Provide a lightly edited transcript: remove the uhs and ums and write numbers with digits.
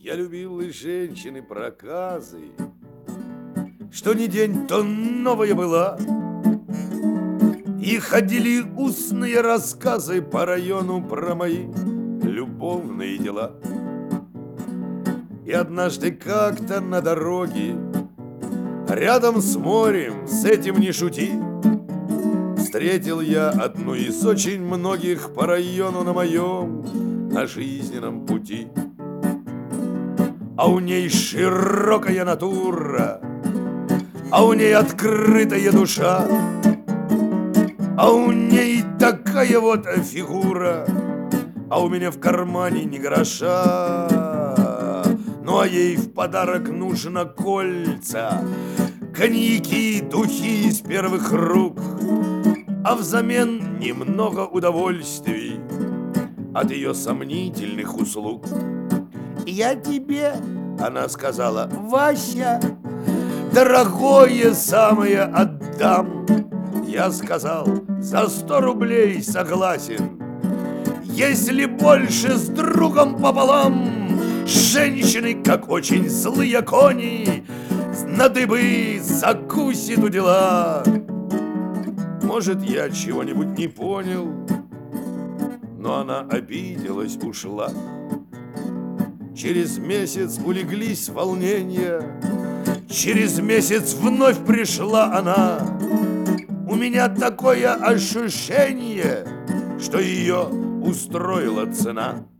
Я любил и женщины проказы, что ни день, то новая была. И ходили устные рассказы по району про мои любовные дела. И однажды как-то на дороге, рядом с морем, с этим не шути, встретил я одну из очень многих по району на моем, на жизненном пути. А у ней широкая натура, а у ней открытая душа, а у ней такая вот фигура, а у меня в кармане ни гроша. Ну а ей в подарок нужно кольца, коньяки, духи из первых рук, а взамен немного удовольствий от ее сомнительных услуг. «Я тебе, — она сказала, — Вася, дорогое самое отдам». Я сказал: за 100 рублей согласен, если больше с другом пополам. Женщины, как очень злые кони, на дыбы закусит у дела. Может, я чего-нибудь не понял, но она обиделась, ушла. Через месяц улеглись волнения, через месяц вновь пришла она. У меня такое ощущение, что ее устроила цена.